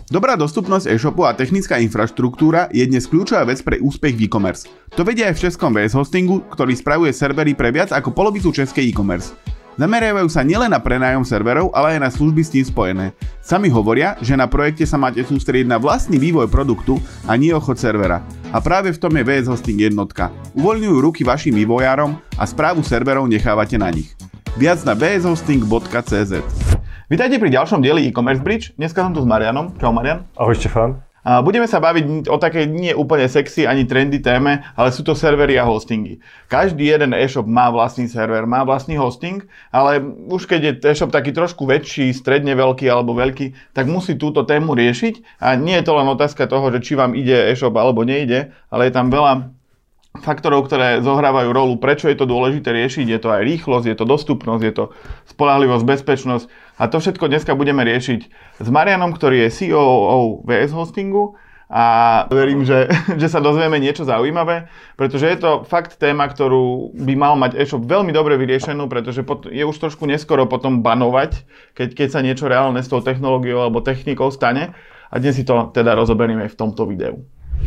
Dobrá dostupnosť e-shopu a technická infraštruktúra je dnes kľúčová vec pre úspech v e-commerce. To vedia aj v českom VS Hostingu, ktorý spravuje servery pre viac ako polovicu českej e-commerce. Zameriavajú sa nielen na prenájom serverov, ale aj na služby s tým spojené. Sami hovoria, že na projekte sa máte sústrediť na vlastný vývoj produktu a nie ochod servera. A práve v tom je VS Hosting jednotka. Uvoľňujú ruky vašim vývojárom a správu serverov nechávate na nich. Viac na vshosting.cz. Vítajte pri ďalšom dieli e-commerce bridge. Dneska som tu s Marianom. Čau Marian. Ahoj Štefán. Budeme sa baviť o takej nie úplne sexy ani trendy téme, ale sú to servery a hostingy. Každý jeden e-shop má vlastný server, má vlastný hosting, ale už keď je e-shop taký trošku väčší, stredne veľký alebo veľký, tak musí túto tému riešiť. A nie je to len otázka toho, že či vám ide e-shop alebo nejde, ale je tam veľa faktorov, ktoré zohrávajú rolu, prečo je to dôležité riešiť. Je to aj rýchlosť, je to dostupnosť, je to spoľahlivosť, bezpečnosť. A to všetko dneska budeme riešiť s Marianom, ktorý je CEO VS Hostingu. A verím, že sa dozvieme niečo zaujímavé, pretože je to fakt téma, ktorú by mal mať e-shop veľmi dobre vyriešenú, pretože je už trošku neskoro potom banovať, keď sa niečo reálne s tou technológiou alebo technikou stane. A dnes si to teda rozoberieme v tomto videu.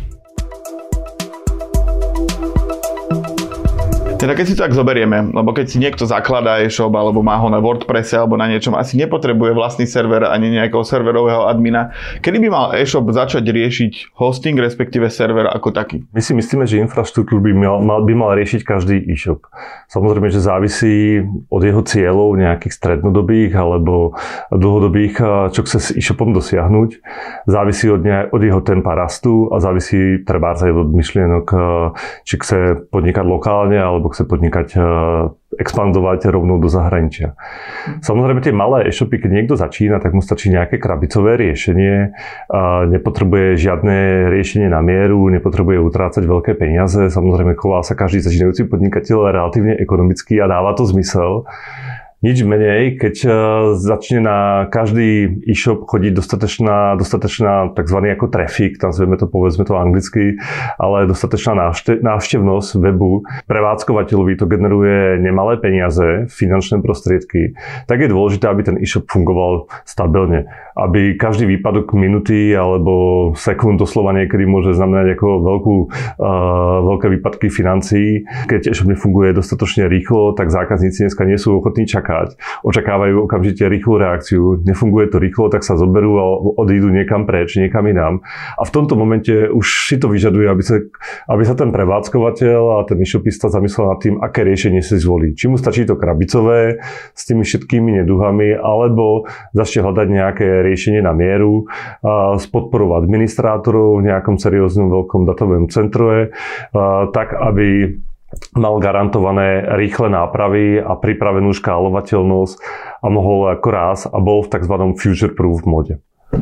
Teda keď si to tak zoberieme, lebo keď si niekto zakladá e-shop alebo má ho na WordPresse alebo na niečom, asi nepotrebuje vlastný server ani nejakého serverového admina. Kedy by mal e-shop začať riešiť hosting, respektíve server ako taký? My si myslíme, že infraštruktúru by mal riešiť každý e-shop. Samozrejme, že závisí od jeho cieľov nejakých strednodobých alebo dlhodobých, čo chce s e-shopom dosiahnuť. Závisí od jeho tempa rastu a závisí trebárs aj od myšlienok, či chce podnikať lokálne alebo chce podnikať, expandovať rovnou do zahraničia. Samozrejme tie malé e-shopy, keď niekto začína, tak mu stačí nejaké krabicové riešenie, nepotrebuje žiadne riešenie na mieru, nepotrebuje utrácať veľké peniaze, samozrejme chová sa každý začínajúci podnikateľ relatívne ekonomicky a dáva to zmysel. Nič menej, keď začne na každý e-shop chodiť dostatočná tzv. Ako traffic, nazveme to, povedzme to anglicky, ale dostatočná návštevnosť webu, prevádzkovateľovi to generuje nemalé peniaze, finančné prostriedky, tak je dôležité, aby ten e-shop fungoval stabilne. Aby každý výpadok minuty alebo sekúnd doslova niekedy môže znamenať ako veľké výpadky financií. Keď e-shop nefunguje dostatočne rýchlo, tak zákazníci dneska nie sú ochotní čakať. Očakávajú okamžite rýchlu reakciu. Nefunguje to rýchlo, tak sa zoberú a odídu niekam preč, niekam inám. A v tomto momente už si to vyžaduje, aby sa ten prevádzkovateľ a ten e-shopista zamyslel nad tým, aké riešenie si zvolí. Či mu stačí to krabicové s tými všetkými neduhami, alebo začne hľadať nejaké riešenie na mieru s podporou administrátorov v nejakom serióznom veľkom datovom centre, tak aby mal garantované rýchle nápravy a pripravenú škálovateľnosť a mohol ako raz a bol v tzv. Future-proof mode.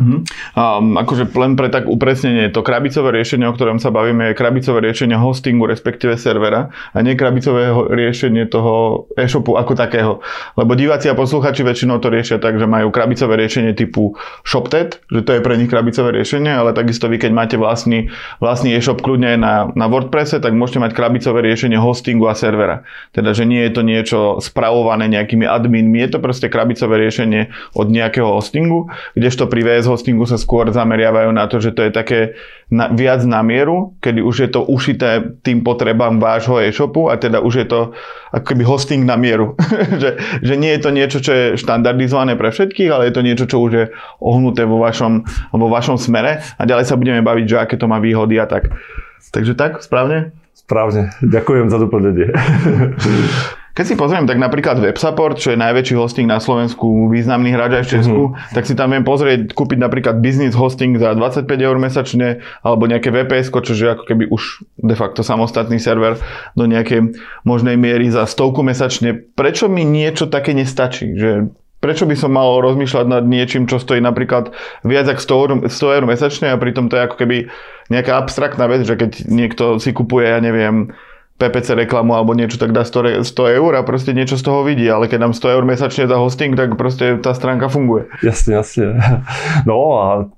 Akože len pre tak upresnenie, to krabicové riešenie, o ktorom sa bavíme, je krabicové riešenie hostingu, respektíve servera a nie krabicové riešenie toho e-shopu ako takého. Lebo diváci a posluchači väčšinou to riešia tak, že majú krabicové riešenie typu ShopTet, že to je pre nich krabicové riešenie, ale takisto vy, keď máte vlastný e-shop kľudne na WordPresse, tak môžete mať krabicové riešenie hostingu a servera. Teda, že nie je to niečo spravované nejakými adminmi, je to proste krabicové riešenie od nejakého hostingu, kdežto pri VS Hostingu sa skôr zameriavajú na to, že to je také viac na mieru, kedy už je to ušité tým potrebám vášho e-shopu a teda už je to ako keby hosting na mieru. že nie je to niečo, čo je štandardizované pre všetkých, ale je to niečo, čo už je ohnuté vo vašom smere a ďalej sa budeme baviť, že aké to má výhody a tak. Takže tak, správne? Správne. Ďakujem za doplnenie. Keď si pozriem, tak napríklad WebSupport, čo je najväčší hosting na Slovensku, významný hráč aj v Česku, tak si tam viem pozrieť, kúpiť napríklad business hosting za 25 € mesačne, alebo nejaké VPS-ko, čo je ako keby už de facto samostatný server do nejakej možnej miery za 100 mesačne. Prečo mi niečo také nestačí? Že prečo by som mal rozmýšľať nad niečím, čo stojí napríklad viac ako 100 € mesačne a pritom to je ako keby nejaká abstraktná vec, že keď niekto si kupuje, ja neviem, PPC reklamu alebo niečo, tak dá 100 € a proste niečo z toho vidí, ale keď dám 100 € mesačne za hosting, tak proste tá stránka funguje. Jasne. No a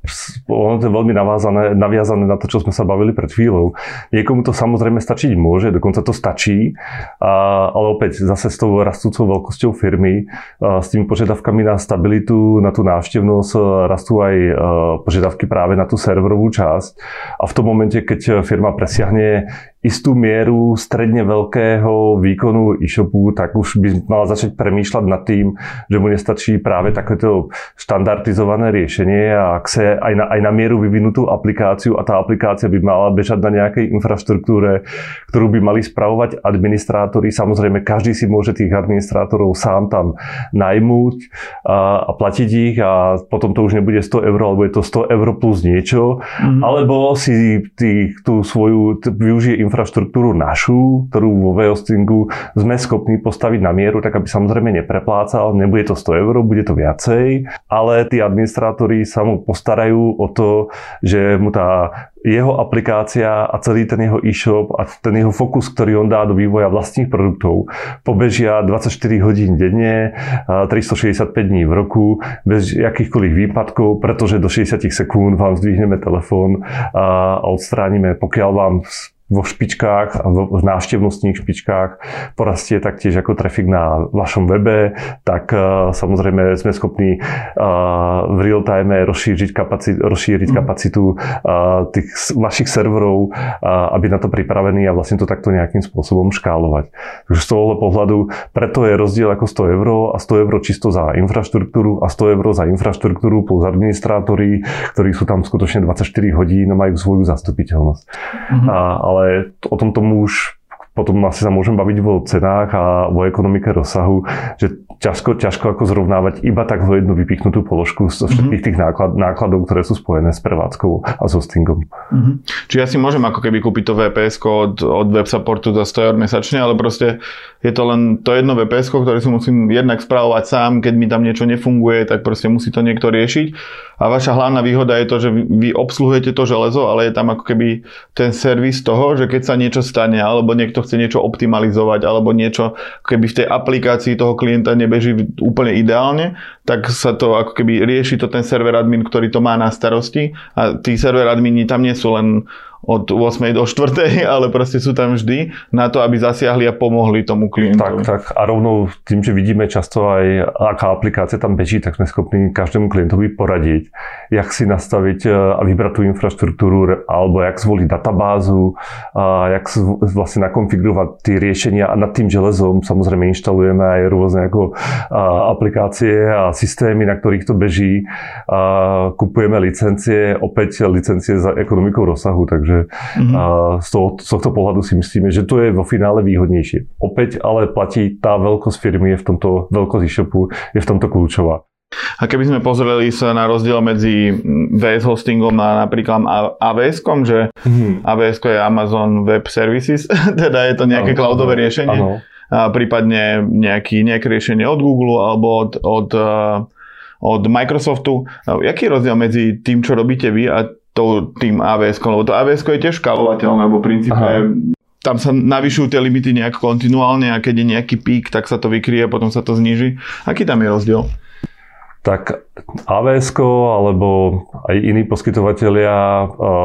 ono to je veľmi naviazané na to, čo sme sa bavili pred chvíľou. Niekomu to samozrejme stačiť môže, dokonca to stačí, ale opäť zase s tou rastúcou veľkosťou firmy, s tými požiadavkami na stabilitu, na tú návštevnosť, rastú aj požiadavky práve na tú serverovú časť. A v tom momente, keď firma presiahne istú mieru stredne veľkého výkonu e-shopu, tak už by mala začať premýšľať nad tým, že mu nestačí práve takéto štandardizované riešenie a ak sa aj na mieru vyvinutú aplikáciu a tá aplikácia by mala bežať na nejakej infraštruktúre, ktorú by mali spravovať administrátori. Samozrejme, každý si môže tých administrátorov sám tam najmúť a platiť ich a potom to už nebude 100 eur, alebo je to 100 eur plus niečo, alebo si tú svoju využije infraštruktúru našu, ktorú vo V-hostingu sme schopní postaviť na mieru, tak aby samozrejme nepreplácal, nebude to 100 eur, bude to viacej, ale tí administrátori sa mu postarajú o to, že mu tá jeho aplikácia a celý ten jeho e-shop a ten jeho fokus, ktorý on dá do vývoja vlastných produktov, pobežia 24 hodín denne, 365 dní v roku, bez akýchkoľvek výpadkov, pretože do 60 sekúnd vám zdvihneme telefón a odstránime, pokiaľ vám vo špičkách a v návštevnostných špičkách porastie taktiež ako trafik na vašom webe, tak samozrejme sme schopní v real time rozšíriť kapacitu tých vašich serverov, aby na to pripravení a vlastne to takto nejakým spôsobom škálovať. Takže z tohohle pohľadu preto je rozdiel ako 100 eur a 100 eur čisto za infraštruktúru a 100 eur za infraštruktúru plus administrátori, ktorí sú tam skutočne 24 hodín a majú svoju zastupiteľnosť. Ale o tom tomu už potom asi sa môžem baviť o cenách a o ekonomike rozsahu, že ťažko ako zrovnávať iba tak jednu vypichnutú položku zo všetkých tých nákladov, ktoré sú spojené s prevádzkou a s hostingom. Čiže ja si môžem ako keby kúpiť to VPS-ko od web supportu za 100 eur mesačne, ale proste je to len to jedno VPS-ko, ktoré si musím jednak spravovať sám, keď mi tam niečo nefunguje, tak proste musí to niekto riešiť. A vaša hlavná výhoda je to, že vy obsluhujete to železo, ale je tam ako keby ten servis toho, že keď sa niečo stane, alebo niekto chce niečo optimalizovať, alebo niečo keby v tej aplikácii toho klienta nebeží úplne ideálne, tak sa to ako keby rieši to ten server admin, ktorý to má na starosti. A tí server admini tam nie sú len od 8. do 4. ale proste sú tam vždy na to, aby zasiahli a pomohli tomu klientovi. Tak. A rovno tým, že vidíme často aj, aká aplikácia tam beží, tak sme schopní každému klientovi poradiť, jak si nastaviť a vybrať tú infraštruktúru, alebo jak zvoliť databázu, a jak vlastne nakonfigurovať tie riešenia a nad tým železom samozrejme inštalujeme aj rôzne ako aplikácie a systémy, na ktorých to beží. Kupujeme licencie, opäť licencie za ekonomikou rozsahu, takže z tohto pohľadu si myslíme, že to je vo finále výhodnejšie. Opäť ale platí tá veľkosť firmy, je v tomto veľkosť e-shopu, je v tomto kľúčová. A keby sme pozreli sa na rozdiel medzi VS hostingom a napríklad AWS-kom, že AWS-ko je Amazon Web Services, teda je to nejaké cloudové riešenie, a prípadne nejaké riešenie od Google alebo od Microsoftu. Jaký je rozdiel medzi tým, čo robíte vy a tým AWS-kom, lebo to AWS-ko je tiež škálovateľné, lebo v princípe tam sa navyšujú tie limity nejak kontinuálne a keď je nejaký pík, tak sa to vykryje, potom sa to zníži. Aký tam je rozdiel? Tak AWS-ko alebo aj iní poskytovatelia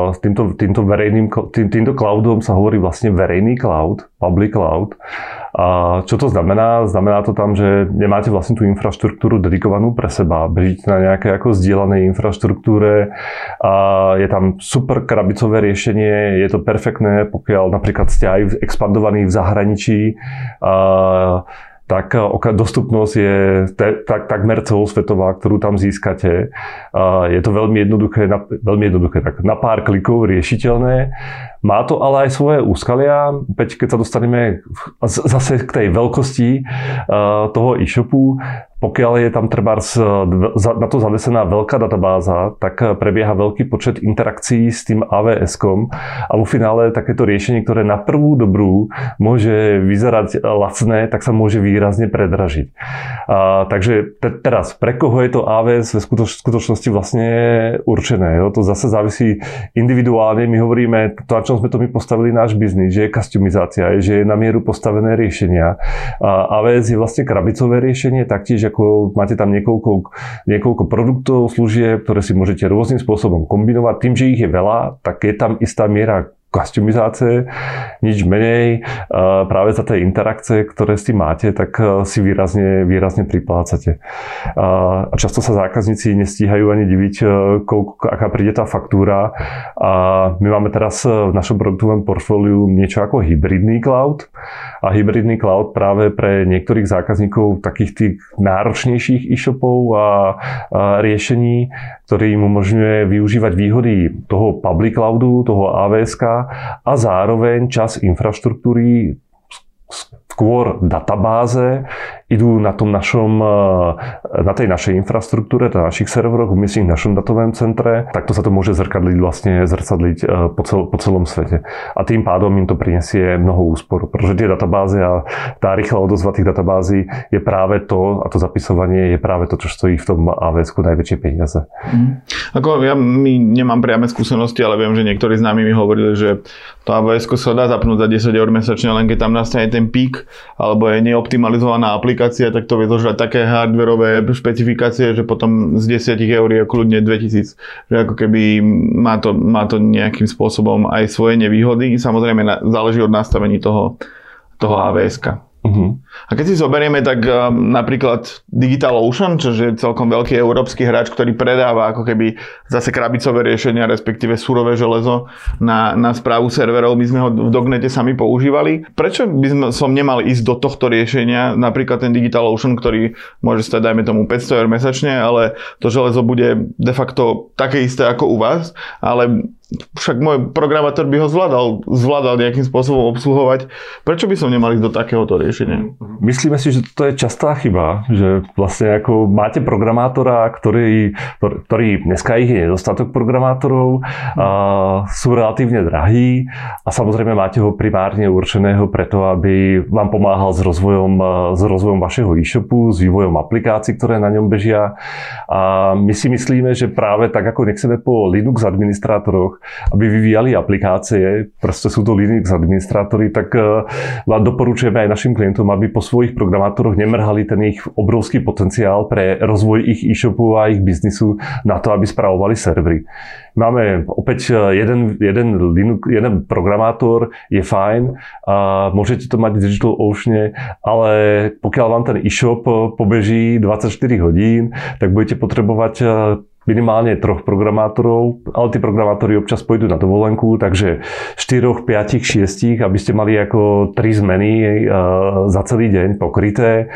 týmto cloudom sa hovorí vlastne verejný cloud, public cloud. A čo to znamená? Znamená to tam, že nemáte vlastne tú infraštruktúru dedikovanú pre seba. Bežíte na nejakej ako zdieľanej infraštruktúre a je tam super krabicové riešenie. Je to perfektné, pokiaľ napríklad ste aj expandovaní v zahraničí, tak dostupnosť je takmer celosvetová, ktorú tam získate. Je to veľmi jednoduché, tak na pár klikov riešiteľné. Má to ale aj svoje úskalia, keď sa dostaneme zase k tej veľkosti toho e-shopu. Pokiaľ je tam trebárs na to zavesená veľká databáza, tak prebieha veľký počet interakcií s tým AWS-kom a vo finále takéto riešenie, ktoré na prvú dobrú môže vyzerať lacné, tak sa môže výrazne predražiť. Takže teraz, pre koho je to AWS v skutočnosti vlastne určené? To zase závisí individuálne. My hovoríme, to, na čom sme to my postavili náš biznis, že je customizácia, že je na mieru postavené riešenia. AWS je vlastne krabicové riešenie, taktiež ako máte tam niekoľko produktov, služieb, ktoré si môžete rôznym spôsobom kombinovať. Tým, že ich je veľa, tak je tam istá miera customizácie, nič menej. Práve za tie interakcie, ktoré s tým máte, tak si výrazne priplácate. A často sa zákazníci nestíhajú ani diviť, aká príde tá faktúra. A my máme teraz v našom produktovom portfóliu niečo ako hybridný cloud. A hybridný cloud práve pre niektorých zákazníkov takých tých náročnejších e-shopov a riešení, ktorý im umožňuje využívať výhody toho public cloudu, toho AWS-ka a zároveň čas infraštruktúry, skôr databáze, idú na tej našej infraštruktúre, na našich serveroch, umiestnených v našom datovém centre. Takto sa to môže zrcadliť po celom svete. A tým pádom im to prinesie mnoho úspor. Pretože tie databázy a tá rýchla odozva tých databází je práve to, a to zapisovanie je práve to, čo stojí v tom AWS-ku najväčšie peniaze. My nemám priame skúsenosti, ale viem, že niektorí z nami mi hovorili, že to AWS-ko sa dá zapnúť za 10 eur mesačne, len keď tam nastane ten pík, alebo je neoptimalizovaná aplikácia, tak to vie zožrať také hardwareové špecifikácie, že potom z 10 eur je kľudne 2000. Že ako keby má to nejakým spôsobom aj svoje nevýhody. Samozrejme záleží od nastavení toho AWS-ka. A keď si zoberieme, tak napríklad DigitalOcean, čo je celkom veľký európsky hráč, ktorý predáva ako keby zase krabicové riešenia, respektíve surové železo na správu serverov. My sme ho v Dognete sami používali. Prečo by som nemal ísť do tohto riešenia, napríklad ten DigitalOcean, ktorý môže stať, dajme tomu 500 eur mesačne, ale to železo bude de facto také isté ako u vás, ale však môj programátor by ho zvládal nejakým spôsobom obsluhovať. Prečo by som nemal ísť do takéhoto riešenia? Myslíme si, že to je častá chyba, že vlastne ako máte programátora, ktorý dneska ich je nedostatok programátorov, sú relatívne drahí a samozrejme máte ho primárne určeného preto, aby vám pomáhal s rozvojom vašeho e-shopu, s vývojom aplikácií, ktoré na ňom bežia. A my si myslíme, že práve tak, ako nechceme po Linux administrátoroch, aby vyvíjali aplikácie, proste sú to Linux administrátori, tak vám doporučujeme aj našim klientom, aby po svojich programátoroch nemrhali ten ich obrovský potenciál pre rozvoj ich e-shopu a ich biznisu na to, aby spravovali servery. Máme opäť jeden programátor, je fajn a môžete to mať v DigitalOceane, ale pokiaľ vám ten e-shop pobeží 24 hodín, tak budete potrebovať minimálne 3 programátorov, ale tí programátori občas pôjdu na dovolenku, takže 4, 5, 6, aby ste mali ako 3 zmeny za celý deň pokryté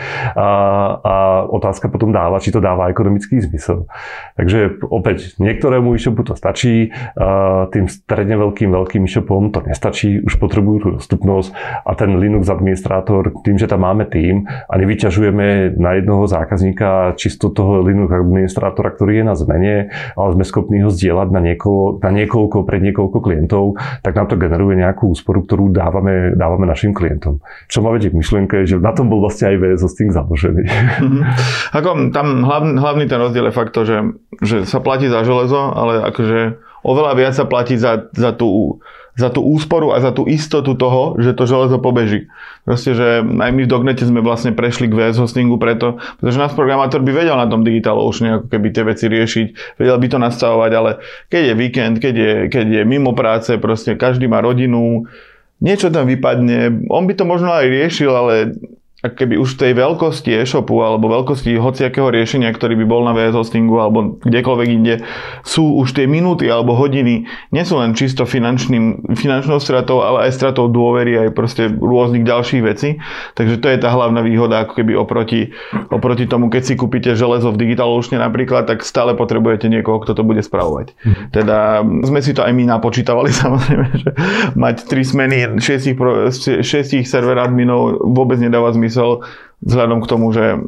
a otázka potom dáva, či to dáva ekonomický zmysel. Takže opäť niektorému e-shopu to stačí, tým stredne veľkým e-shopom to nestačí, už potrebujú tú dostupnosť a ten Linux administrátor, tým, že tam máme tým a nevyťažujeme na jednoho zákazníka čisto toho Linux administrátora, ktorý je na zmene, ale sme schopní ho zdieľať na niekoľko klientov, tak nám to generuje nejakú úsporu, ktorú dávame našim klientom. Čo ma vedie k myšlienke, že na tom bol vlastne aj VS Hosting založený. Ako tam hlavný ten rozdiel je fakt to, že sa platí za železo, ale akože oveľa viac sa platí za tú úsporu a za tú istotu toho, že to železo pobeží. Proste, že aj my v Dognete sme vlastne prešli k VS Hostingu pretože náš programátor by vedel na tom DigitalOcean ako keby tie veci riešiť, vedel by to nastavovať, ale keď je víkend, keď je mimo práce, proste každý má rodinu, niečo tam vypadne, on by to možno aj riešil, ale ak keby už v tej veľkosti e-shopu alebo veľkosti hociakého riešenia, ktorý by bol na VS Hostingu alebo kdekoľvek inde, sú už tie minúty alebo hodiny, nie sú len čisto finančnou stratou, ale aj stratou dôvery aj proste rôznych ďalších vecí. Takže to je tá hlavná výhoda ako keby oproti tomu, keď si kúpite železo v DigitalOceane napríklad, tak stále potrebujete niekoho, kto to bude spravovať. Teda sme si to aj my napočítavali samozrejme, že mať 3 smeny 6 server adminov vôbec nedáva zmysel vzhľadom k tomu, že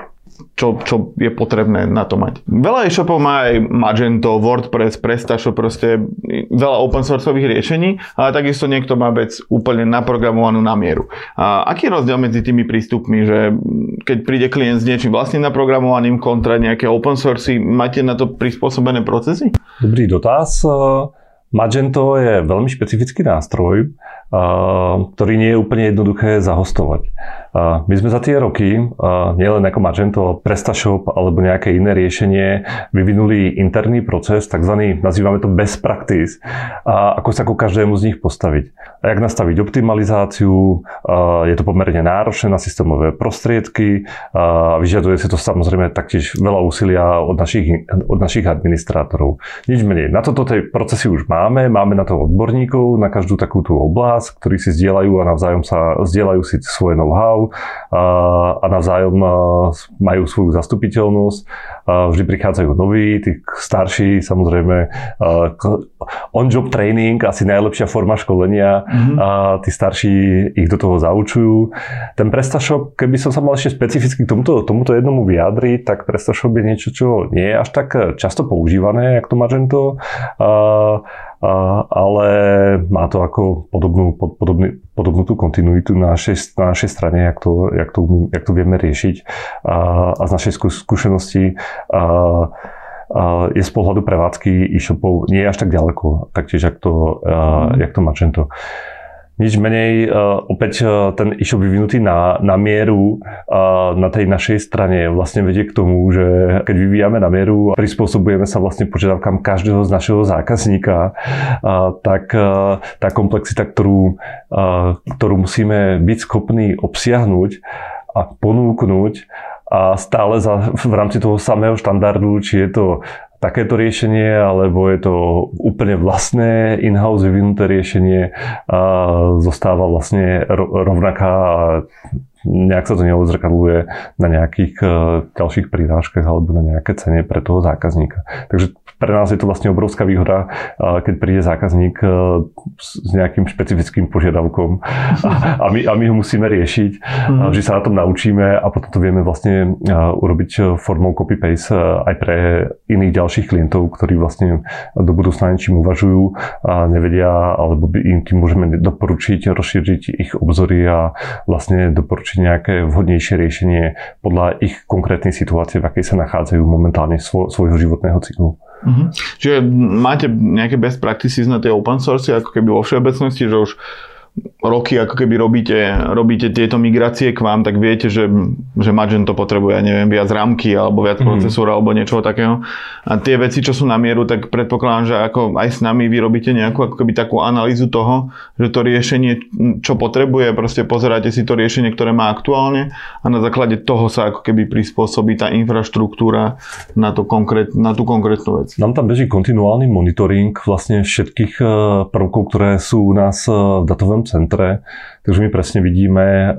čo je potrebné na to mať. Veľa e-shopov má aj Magento, WordPress, PrestaShop, proste veľa open sourceových riešení, ale takisto niekto má vec úplne naprogramovanú na mieru. A aký je rozdiel medzi tými prístupmi, že keď príde klient s niečím vlastným naprogramovaným kontra nejaké open source, máte na to prispôsobené procesy? Dobrý dotaz. Magento je veľmi špecifický nástroj ktorý nie je úplne jednoduché zahostovať. My sme za tie roky, nielen ako Magento, PrestaShop alebo nejaké iné riešenie, vyvinuli interný proces, takzvaný, nazývame to best practice, a ako sa ku každému z nich postaviť. A jak nastaviť optimalizáciu, je to pomerne náročné na systémové prostriedky, vyžaduje si to samozrejme taktiež veľa úsilia od našich administrátorov. Nič menej. Na toto tie procesy už máme na to odborníkov, na každú takú tú oblasť, ktorí si zdieľajú a navzájom sa zdieľajú si svoje know-how a navzájom majú svoju zastupiteľnosť. Vždy prichádzajú noví, tí starší, samozrejme on-job training, asi najlepšia forma školenia, a tí starší ich do toho zaučujú. Ten PrestaShop, keby som sa mal ešte specificky k tomuto jednomu vyjadriť, tak PrestaShop je niečo, čo nie je až tak často používané, jak to Magento, ale má to ako podobnú tú kontinuitu na našej strane, jak to vieme riešiť. A z našej skúsenosti je z pohľadu prevádzky e-shopov nie je až tak ďaleko, taktiež jak to Magento. Nič menej, opäť ten e-shop vyvinutý na mieru na tej našej strane vlastne vedie k tomu, že keď vyvíjame na mieru a prispôsobujeme sa vlastne požiadavkám každého z našeho zákazníka, tak tá komplexita, ktorú musíme byť schopní obsiahnuť a ponúknuť a stále v rámci toho samého štandardu, či je to takéto riešenie, alebo je to úplne vlastné in-house vyvinuté riešenie, a zostáva vlastne rovnaká a nejak sa to neodzrkadluje na nejakých ďalších prirážkach alebo na nejaké cene pre toho zákazníka. Takže pre nás je to vlastne obrovská výhoda, keď príde zákazník s nejakým špecifickým požiadavkom a my ho musíme riešiť, že sa na tom naučíme a potom to vieme vlastne urobiť formou copy-paste aj pre iných ďalších klientov, ktorí vlastne do budúcna niečím uvažujú a nevedia, alebo im tým môžeme doporučiť, rozšíriť ich obzory a vlastne doporučiť nejaké vhodnejšie riešenie podľa ich konkrétnej situácie, v akej sa nachádzajú momentálne svojho životného cyklu. Čiže máte nejaké best practices na tej open source, ako keby vo všeobecnosti, že už roky ako keby robíte tieto migrácie k vám, tak viete, že Magento potrebuje, neviem, viac rámky alebo viac procesúra alebo niečo takého. A tie veci, čo sú na mieru, tak predpokladám, že ako aj s nami vy robíte nejakú ako keby takú analýzu toho, že to riešenie, čo potrebuje, proste pozeráte si to riešenie, ktoré má aktuálne a na základe toho sa ako keby prispôsobí tá infraštruktúra na tú konkrétnu vec. Nám tam beží kontinuálny monitoring vlastne všetkých prvkov, ktoré sú u nás v datovom centre, takže my presne vidíme,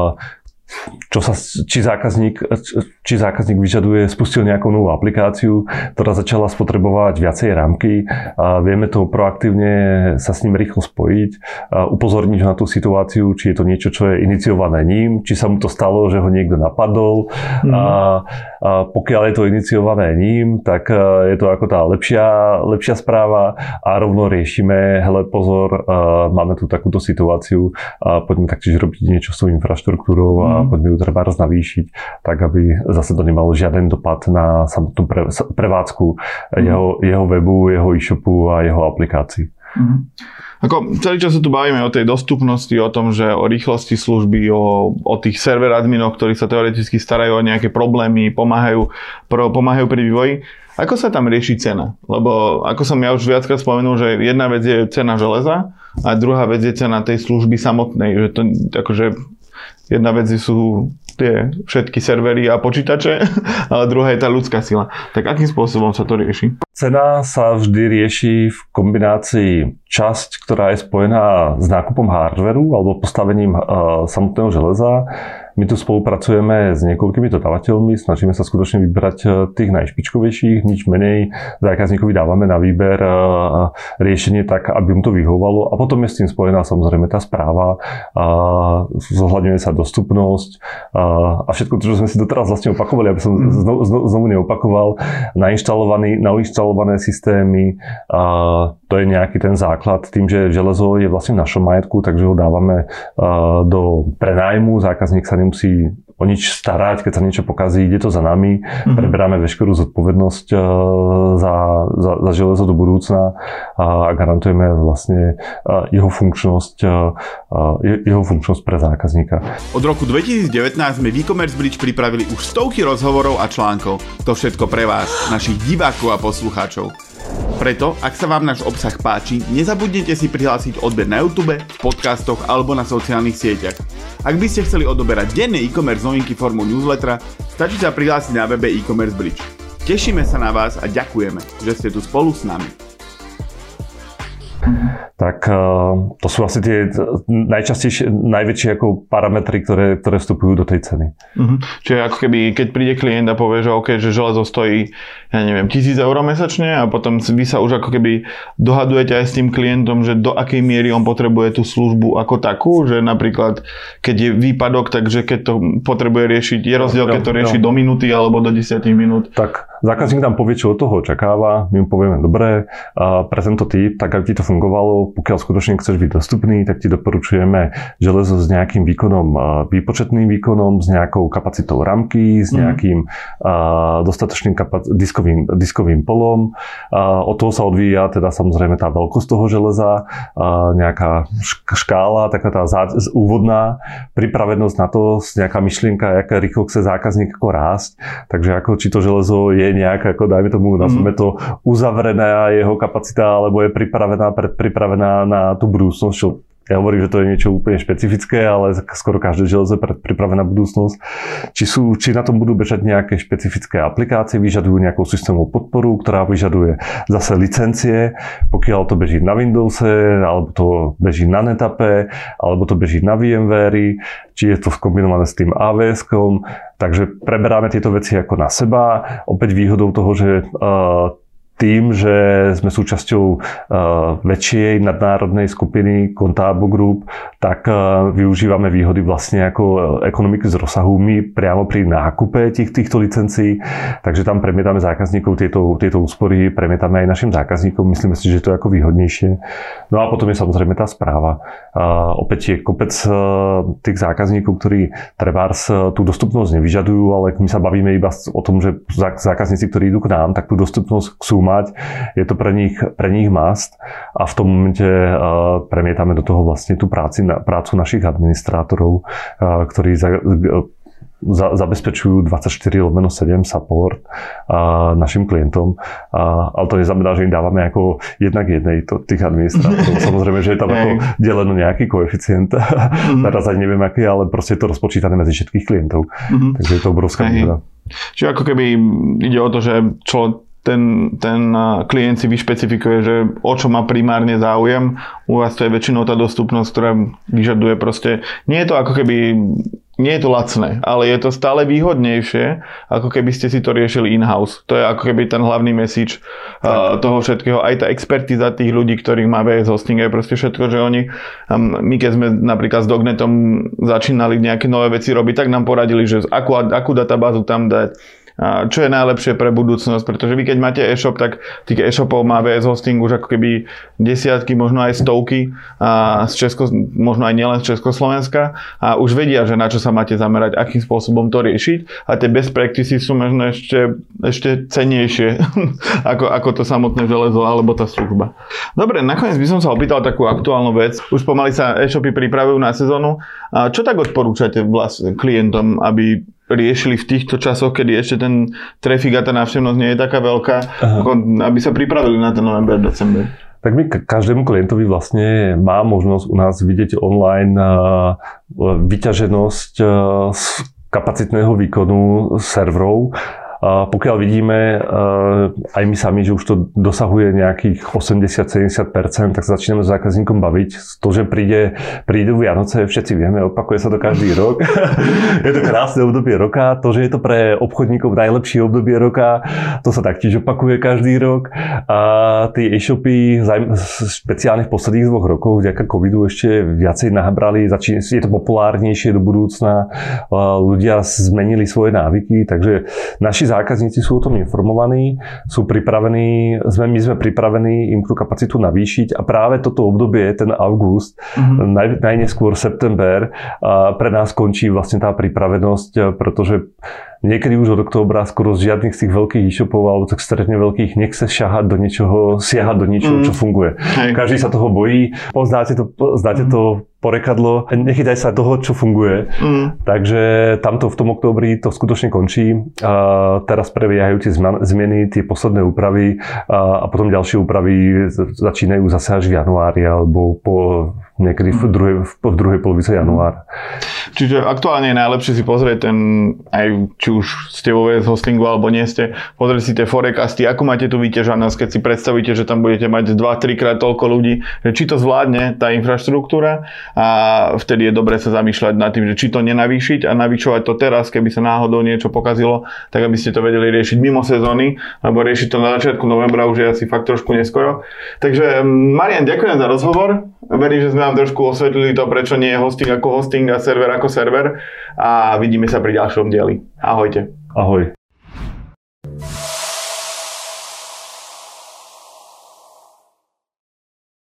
či zákazník vyžaduje, spustil nejakú novú aplikáciu, ktorá začala spotrebovať viacej rámky a vieme to proaktívne sa s ním rýchlo spojiť, upozorniť ho na tú situáciu, či je to niečo, čo je iniciované ním, či sa mu to stalo, že ho niekto napadol a pokiaľ je to iniciované ním, tak je to ako tá lepšia správa a rovno riešime, hele pozor, máme tu takúto situáciu a poďme taktiež robiť niečo s tou infraštruktúrou a poďme ju treba navýšiť, tak aby zase to nemalo žiaden dopad na samotnú prevádzku jeho webu, jeho e-shopu a jeho aplikácií. Ako celý čas sa tu bavíme o tej dostupnosti, o tom, že o rýchlosti služby, o tých server adminoch, ktorí sa teoreticky starajú o nejaké problémy, pomáhajú pri vývoji. Ako sa tam rieši cena? Lebo ako som ja už viackrát spomenul, že jedna vec je cena železa a druhá vec je cena tej služby samotnej. Že to akože jedna vec sú tie všetky servery a počítače, ale druhá je tá ľudská sila. Tak akým spôsobom sa to rieši? Cena sa vždy rieši v kombinácii časť, ktorá je spojená s nákupom hardveru alebo postavením samotného železa. My tu spolupracujeme s niekoľkými dodávateľmi, snažíme sa skutočne vybrať tých najšpičkovejších, nič menej. Zákazníkovi dávame na výber riešenie tak, aby mu to vyhovovalo a potom je s tým spojená samozrejme tá správa, zohľadňuje sa dostupnosť a všetko, čo sme si doteraz vlastne opakovali, aby som znovu neopakoval, nainštalované systémy, to je nejaký ten základ, tým, že železo je vlastne v našom majetku, takže ho dávame do prenájmu, zákazník sa nemusí o nič starať, keď sa niečo pokazí, ide to za nami, preberáme veškerú zodpovednosť za železo do budúcna a garantujeme vlastne jeho funkčnosť pre zákazníka. Od roku 2019 sme v e-commerce bridge pripravili už stovky rozhovorov a článkov. To všetko pre vás, našich divákov a poslucháčov. Preto, ak sa vám náš obsah páči, nezabudnite si prihlásiť odber na YouTube, v podcastoch alebo na sociálnych sieťach. Ak by ste chceli odoberať denné e-commerce novinky formou newslettera, stačí sa prihlásiť na webe e-commerce bridge. Tešíme sa na vás a ďakujeme, že ste tu spolu s nami. Tak to sú asi tie najväčšie ako parametry, ktoré vstupujú do tej ceny. Čiže ako keby, keď príde klient a povie, že OK, že železo stojí, ja neviem, 1,000 eur mesačne a potom vy sa už ako keby dohadujete aj s tým klientom, že do akej miery on potrebuje tú službu ako takú, že napríklad, keď je výpadok, takže keď to potrebuje riešiť, je rozdiel, keď to rieši do minúty alebo do 10 minút. Tak zákazník nám povie, čo od toho očakáva, my mu povieme, dobre, pre tento typ, tak aby ti to fungovalo, pokiaľ skutočne chceš byť dostupný, tak ti doporučujeme železo s nejakým výkonom, výpočetným výkonom, s nejakou kapacitou ramky, s nejakým dostatočným diskovým polom. Od toho sa odvíja teda samozrejme tá veľkosť toho železa, nejaká škála, taká tá úvodná pripravenosť na to, nejaká myšlienka, aká rýchlo chce zákazník ako rásť. Takže ako či to železo je nejak, ako dajme tomu, nazvime to uzavrená jeho kapacita, alebo je pripravená na tú budúcnosť, čo ja hovorím, že to je niečo úplne špecifické, ale skoro každé železo je pripravená budúcnosť. Či na tom budú bežať nejaké špecifické aplikácie, vyžadujú nejakú systémovú podporu, ktorá vyžaduje zase licencie, pokiaľ to beží na Windowse, alebo to beží na NetAppe, alebo to beží na VMware, či je to skombinované s tým AWS-kom. Takže preberáme tieto veci ako na seba. Opäť výhodou toho, že tým, že sme súčasťou väčšej nadnárodnej skupiny Contabo Group, tak využívame výhody vlastne ako ekonomiky z rozsahu my priamo pri nákupe týchto licencií. Takže tam premietame zákazníkov tieto úspory, premietame aj našim zákazníkom. Myslíme si, že to je ako výhodnejšie. No a potom je samozrejme tá správa. Opäť je kopec tých zákazníkov, ktorí trebárs tú dostupnosť nevyžadujú, ale my sa bavíme iba o tom, že zákazníci, ktorí idú k nám, tak tú dostupnosť chcú mať. Je to pre nich must a v tom momente premietame do toho vlastne tú prácu našich administrátorov, ktorí zabezpečujú 24/7 support našim klientom. Ale to neznamená, že im dávame ako jednak jednej tých administrátorov. Samozrejme, že je tam ako deleno nejaký koeficient. Teraz ani neviem aký, ale proste je to rozpočítané medzi všetkých klientov. Takže je to obrovská výhoda. Čiže ako keby ide o to, že ten klient si vyšpecifikuje, že o čo má primárne záujem. U vás to je väčšinou tá dostupnosť, ktorá vyžaduje proste, nie je to ako keby, nie je to lacné, ale je to stále výhodnejšie, ako keby ste si to riešili in-house. To je ako keby ten hlavný message toho všetkého. Aj tá expertíza tých ľudí, ktorých má VS Hosting, je proste všetko, že oni, my keď sme napríklad s Dognetom začínali nejaké nové veci robiť, tak nám poradili, že akú databázu tam dať, čo je najlepšie pre budúcnosť, pretože vy keď máte e-shop, tak tých e-shopov má VS Hosting už ako keby desiatky, možno aj stovky, možno aj nielen z Československa a už vedia, že na čo sa máte zamerať, akým spôsobom to riešiť a tie best practices sú možno ešte cennejšie ako to samotné železo alebo tá služba. Dobre, nakoniec by som sa opýtal takú aktuálnu vec. Už pomaly sa e-shopy pripravujú na sezónu. Čo tak odporúčate vlastne klientom, aby riešili v týchto časoch, kedy ešte ten trafik a tá návštevnosť nie je taká veľká, aby sa pripravili na ten november, december? Tak my každému klientovi vlastne má možnosť u nás vidieť online vyťaženosť z kapacitného výkonu serverov. Pokiaľ vidíme aj my sami, že už to dosahuje nejakých 80-70%, tak sa začíname s zákazníkom baviť. To, že prídu Vianoce, všetci vieme, opakuje sa to každý rok. Je to krásne obdobie roka. To, že je to pre obchodníkov najlepšie obdobie roka, to sa taktiež opakuje každý rok. A tie e-shopy, špeciálne v posledných 2 rokoch, vďaka covidu ešte viacej nabrali, je to populárnejšie do budúcna. Ľudia zmenili svoje návyky, takže naši naši zákazníci sú o tom informovaní, sú pripravení, my sme pripravení im tú kapacitu navýšiť a práve toto obdobie, ten august, najneskôr september, pre nás končí vlastne tá pripravenosť, pretože niekedy už od októbra skoro z žiadnych z tých veľkých e-shopov alebo tak stredne veľkých nechce siahať do niečoho, čo funguje. Hej. Každý sa toho bojí. Poznáte to porekadlo, nechytaj sa toho, čo funguje. Takže tamto v tom októbri to skutočne končí. Teraz prebiehajú tie zmeny, tie posledné úpravy a potom ďalšie úpravy začínajú zase až v januári alebo niekedy v druhej polovici januára. Čiže aktuálne je najlepšie si pozrieť ten, aj či už ste vo VS hostingu alebo nie ste, pozrieť si tie forecasty, ako máte tú vyťažanosť, keď si predstavíte, že tam budete mať 2-3 krát toľko ľudí, že či to zvládne tá infraštruktúra a vtedy je dobre sa zamýšľať nad tým, že či to nenavýšiť a navýšovať to teraz, keby sa náhodou niečo pokazilo, tak aby ste to vedeli riešiť mimo sezóny, alebo riešiť to na začiatku novembra už je asi fakt trošku neskoro. Takže Marian, ďakujem za rozhovor. Verím, že sme vám trošku osvetlili to, prečo nie je hosting ako hosting a server ako server a vidíme sa pri ďalšom dieli. Ahojte. Ahoj.